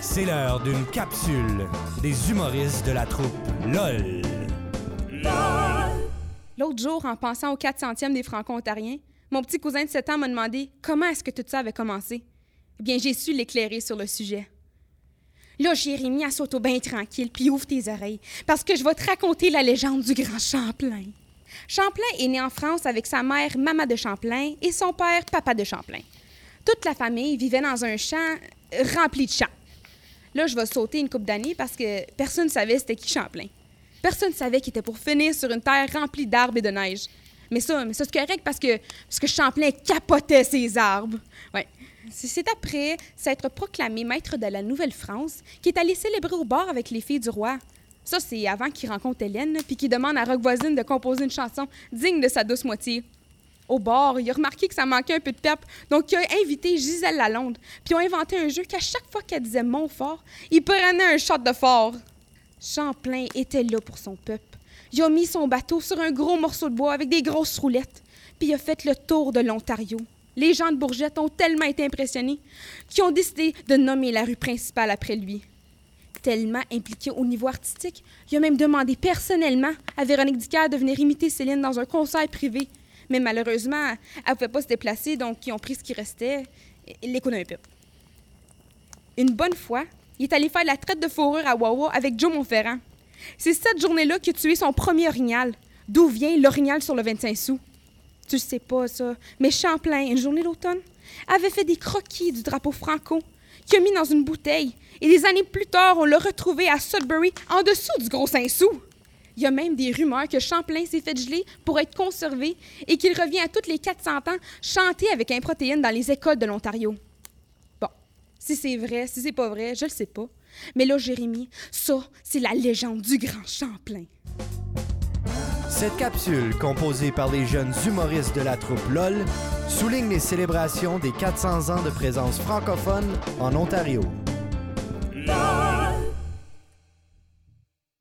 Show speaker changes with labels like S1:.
S1: C'est l'heure d'une capsule des humoristes de la troupe LOL.
S2: L'autre jour, en pensant au 400e des Franco-Ontariens, mon petit cousin de 7 ans m'a demandé comment est-ce que tout ça avait commencé. Eh bien, j'ai su l'éclairer sur le sujet. Là, Jérémy, assois-toi bien tranquille, puis ouvre tes oreilles, parce que je vais te raconter la légende du grand Champlain. Champlain est né en France avec sa mère, Maman de Champlain, et son père, Papa de Champlain. Toute la famille vivait dans un champ rempli de champs. Là, je vais sauter une couple d'années parce que personne ne savait c'était qui Champlain. Personne ne savait qu'il était pour finir sur une terre remplie d'arbres et de neige. Mais ça c'est correct parce que Champlain capotait ses arbres. Ouais. C'est après s'être proclamé maître de la Nouvelle-France qu'il est allé célébrer au bar avec les filles du roi. Ça, c'est avant qu'il rencontre Hélène puis qu'il demande à Rock Voisine de composer une chanson digne de sa douce moitié. Au bar, il a remarqué que ça manquait un peu de pep, donc il a invité Gisèle Lalonde, puis ils ont inventé un jeu qu'à chaque fois qu'elle disait « Montfort », il prenait un shot de fort. Champlain était là pour son peuple. Il a mis son bateau sur un gros morceau de bois avec des grosses roulettes, puis il a fait le tour de l'Ontario. Les gens de Bourgette ont tellement été impressionnés qu'ils ont décidé de nommer la rue principale après lui. Tellement impliqué au niveau artistique, il a même demandé personnellement à Véronique Dicker de venir imiter Céline dans un concert privé. Mais malheureusement, elle ne pouvait pas se déplacer, donc ils ont pris ce qui restait, l'écho d'un pipe. Une bonne fois, il est allé faire la traite de fourrure à Wawa avec Joe Monferrand. C'est cette journée-là qu'il a tué son premier orignal. D'où vient l'orignal sur le 25 sous? Tu le sais pas, ça. Mais Champlain, une journée d'automne, avait fait des croquis du drapeau franco qu'il a mis dans une bouteille. Et des années plus tard, on l'a retrouvé à Sudbury, en dessous du gros 5 sous. Il y a même des rumeurs que Champlain s'est fait geler pour être conservé et qu'il revient à toutes les 400 ans chanter avec un protéine dans les écoles de l'Ontario. Bon, si c'est vrai, si c'est pas vrai, je le sais pas. Mais là, Jérémy, ça, c'est la légende du grand Champlain.
S1: Cette capsule, composée par les jeunes humoristes de la troupe LOL, souligne les célébrations des 400 ans de présence francophone en Ontario. LOL!